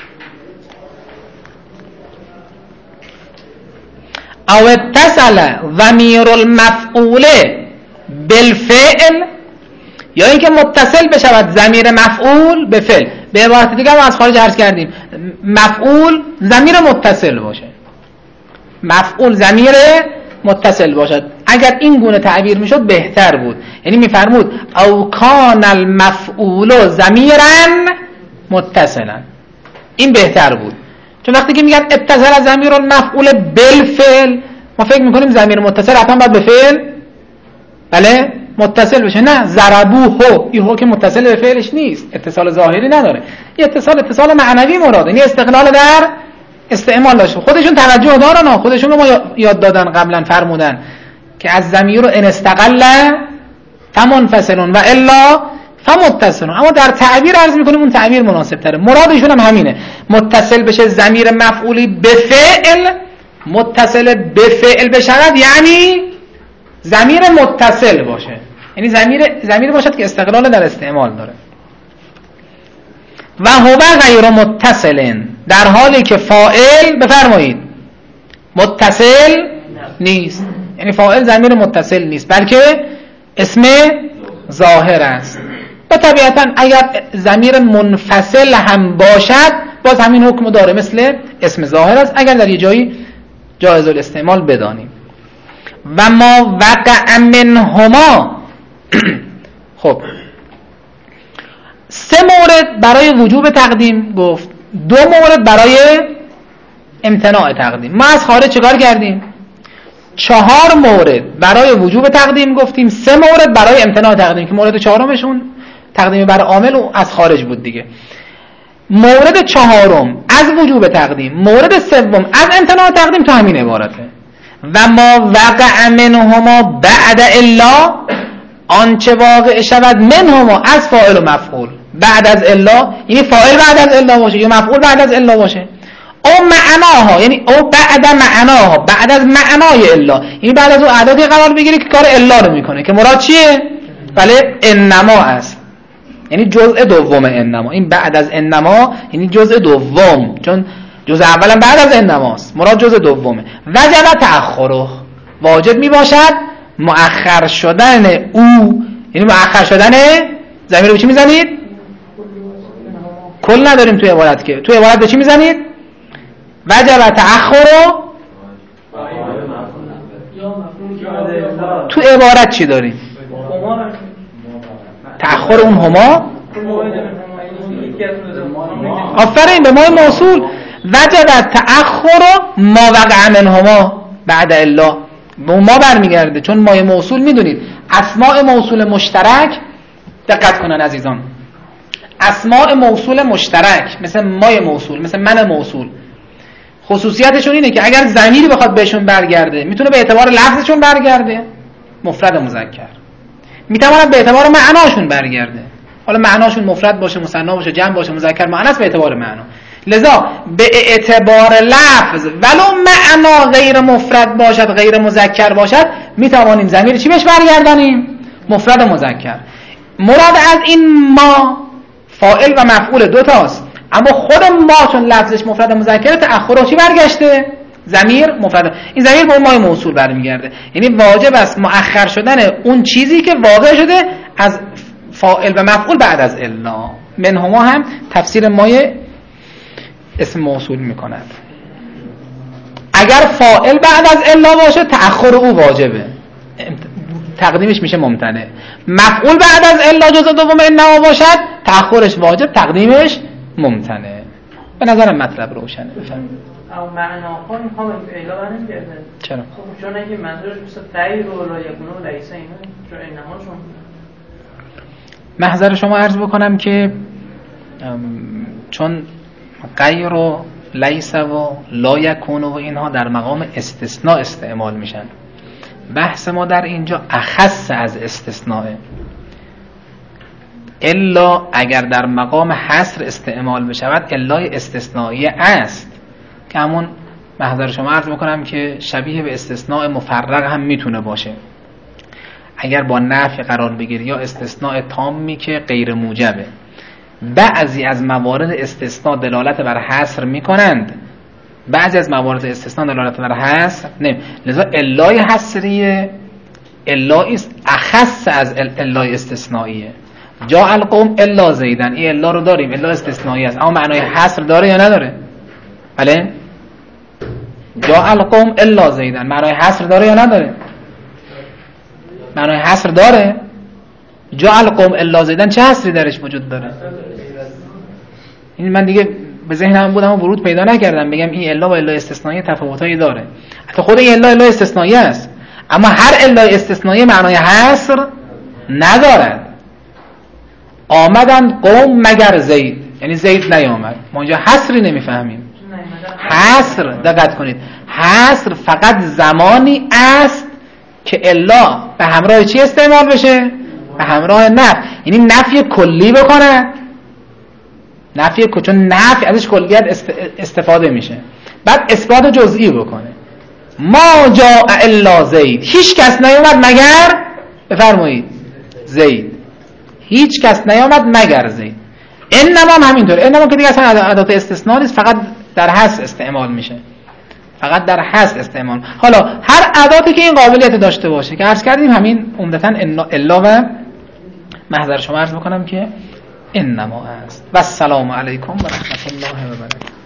او اتصل ضمیر المفعول بالفعل، یا اینکه متصل بشود ضمیر مفعول به فعل. به عبارت دیگه ما از خارج عرض کردیم مفعول ضمیر متصل باشه، مفعول ضمیر متصل باشد. اگر این گونه تعبیر میشد بهتر بود. یعنی میفرمود او کان المفعول ضمیرا متصلا، این بهتر بود. چون وقتی که میگن اتصل ضمیر المفعول بالفعل ما فکر میکنیم ضمیر متصل حتما باید به فعل بله متصل بشه. نه، ضربوه، این هو که متصل به فعلش نیست، اتصال ظاهری نداره. این اتصال اتصال معنوی مراده، یعنی استقلال در استعمال داشته. خودشون توجه دارن، خودشون رو ما یاد دادن قبلا، فرمودن که از ضمیر رو ان استقل فمنفصل و الا فمتصل. اما در تعبیر عرض میکنیم اون تعبیر مناسب تره. مرادشون هم همینه، متصل بشه ضمیر مفعولی به فعل، متصل به فعل بشود یعنی ضمیر متصل باشه. یعنی ضمیر ضمیر باشد که استقلال در استعمال داره. و هو غیر متصل، در حالی که فاعل بفرمایید متصل نیست، یعنی فاعل ضمیر متصل نیست بلکه اسم ظاهر است. و طبیعتا اگر ضمیر منفصل هم باشد باز همین حکم داره، مثل اسم ظاهر است اگر در یه جایی جایز الاستعمال بدانیم. و ما وقع منهما خب سه مورد برای وجوب تقدیم گفت، دو مورد برای امتناع تقدیم. ما از خارج چیکار کردیم؟ چهار مورد برای وجوب تقدیم گفتیم، سه مورد برای امتناع تقدیم که مورد چهارمشون تقدیم بر عامل و از خارج بود دیگه. مورد چهارم از وجوب تقدیم، مورد سوم از امتناع تقدیم تا همین عبارته. و ما وقع منهما بعد الا، آنچه واقع شود منهما از فاعل و مفعول بعد از الا، یعنی فاعل بعد از الا باشه یا مفعول بعد از الا باشه. او معناها، یعنی او بعد معناها، بعد از معنای الا، یعنی بعد از اون اعدادی قرار بگیره که کار الا رو میکنه که مراد چیه؟ بله انما است، یعنی جزء دوم انما. این بعد از انما یعنی جزء دوم، چون جزء اولم بعد از انماست، مراد جزء دومه. وجب تأخره، واجب می باشد مؤخر شدن او، یعنی مؤخر شدن ضمیر رو چی میزنید؟ کل نداریم تو عبارت که، تو عبارت به چی میزنید؟ وجب تأخره. تو عبارت چی داریم؟ تأخر اون هما. آفرین به مای موصول. وجب تأخر ما وقع منهما بعد الا، به ما برمیگرده، چون مای موصول میدونید اسماء موصول مشترک، دقت کنن عزیزان، اسماء موصول مشترک مثل مای موصول، مثل من موصول، خصوصیتشون اینه که اگر ضمیری بخواد بهشون برگرده میتونه به اعتبار لفظشون برگرده مفرد مذکر، میتواند به اعتبار معناشون برگرده، حالا معناشون مفرد باشه، مثنا باشه، جمع باشه، مذکر مؤنث، به اعتبار معنا. لذا به اعتبار لفظ ولو معنا غیر مفرد باشد، غیر مذکر باشد، میتوانیم ضمیر چی بهش برگردانیم؟ مفرد مذکر. مراد از این ما فاعل و مفعول دو تاست، اما خود ما چون لفظش مفرد مذکر تأخر چی برگشته؟ ضمیر مفرد. این ضمیر به اون مای موصول برمیگرده، یعنی واجب است مؤخر شدن اون چیزی که واقع شده از فاعل و مفعول بعد از الا. منهما هم تفسیر مای اسم موصول میکند. اگر فاعل بعد از الا باشه تأخر او واجبه، تقدیمش میشه ممتنع. مفعول بعد از الا جزء دوم انما باشد تأخرش واجب، تقدیمش ممتنع. به نظرم مطلب روشنه. بفهمید. او معناها میخوام الا برمیگردن. چرا؟ خب چون اگه منظورش مثل غیر و لا یکون و لیس اینا، چون انما چون محضر شما عرض بکنم که چون غیر و لیس و لا یکون و اینها در مقام استثناء استعمال میشن، بحث ما در اینجا اخص از استثناء. الا اگر در مقام حصر استعمال بشود الای استثنائیه است که همون محضر شما عرض بکنم که شبیه به استثناء مفرق هم میتونه باشه اگر با نفی قرار بگیره، یا استثناء تامی که غیر موجبه. بعضی از موارد استثناء دلالت بر حصر میکنند، بعضی از موارد استثناء دلالت بر حصر نه. لذا الای حصریه الای است اخص از الای استثنائیه. جاء القوم الا زیدن، این الا رو داریم، الا استثنایی است، اما معنای حصر داره یا نداره؟ بله. جاء القوم الا زیدن معنای حصر داره یا نداره؟ معنای حصر داره. جاء القوم الا زیدن چه حصری درش وجود داره؟ این من دیگه به ذهنم بود اما ورود پیدا نکردم بگم این الا و الا استثنایی تفاوتایی داره. حتی خود این الا الا استثنایی است، اما هر الا استثنایی معنای حصر ندارد. آمدن قوم مگر زید، یعنی زید نیامد. ما اینجا حصری نمیفهمیم. حصر دقت کنید، حصر فقط زمانی است که الا به همراه چی استعمال بشه؟ به همراه نفی، یعنی نفی کلی بکنه. نفی کلی، چون نفی ازش کلیت استفاده میشه. بعد اثبات جزئی بکنه. ما جاء الا زید، هیچ کس نیومد مگر، بفرمایید، زید، هیچ کس نیامد مگر زید. انما هم همینطور، انما که دیگه اصلا ادات استثناء نیست، فقط در حذف استعمال میشه، فقط در حذف استعمال. حالا هر اداتی که این قابلیت داشته باشه که عرض کردیم همین عمدتاً الا و محضر شما عرض بکنم که انما است. و السلام علیکم و رحمت الله و برکاته.